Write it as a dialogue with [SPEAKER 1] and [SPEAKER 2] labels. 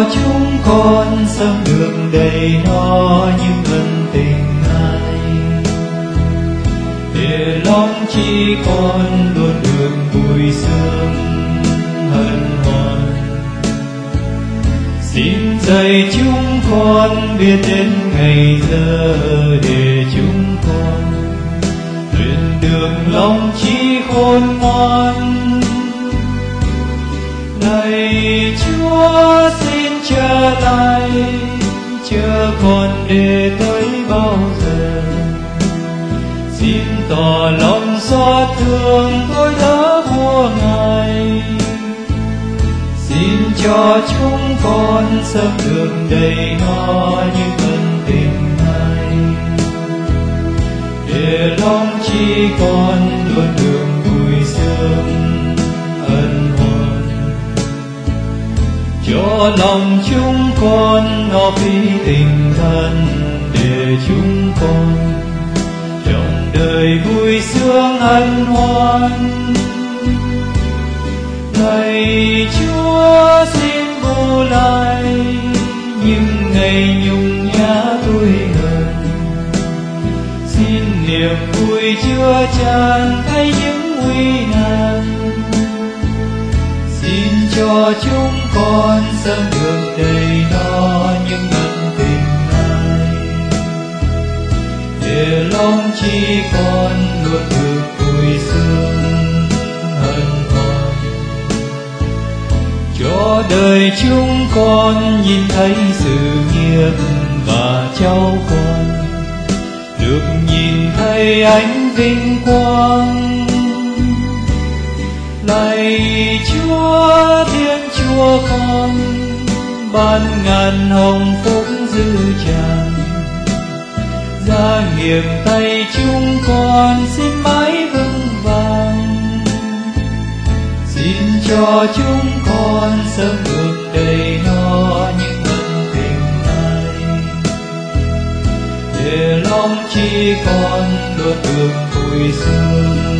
[SPEAKER 1] cho chúng con sớm được đầy no những ân tình này, để lòng chi con luôn được vui sướng hân hoan. Xin dạy chúng con biết đến ngày giờ, để chúng con luyện được lòng trí khôn ngoan. Lạy Chúa, xin trở lại, chờ con để tới bao giờ. Xin tỏ lòng xót thương tôi đã của Ngài. Xin cho chúng con sớm được đầy no những ân tình này, để lòng chi con luôn được vui sướng ân hoan. Cho lòng chúng con nó phi tình thân, để chúng con trong đời vui sướng hân hoan. Lạy Chúa, xin bù lại những ngày nhung nhã tôi hờn. Xin niềm vui chứa chan thay những nguy nan. Xin cho chúng con sớm được đầy no những ân tình này, để lòng chi con luôn được vui sướng hân hoan. Cho đời chúng con nhìn thấy sự nghiệp và cháu con được nhìn thấy ánh vinh quang. Lạy Chúa, Thiên Chúa con, ban ngàn hồng phúc dư tràn. Gia nghiệp tay chúng con xin mãi vững vàng. Xin cho chúng con sớm được đầy no những ân tình này, để lòng chi con luôn được vui sướng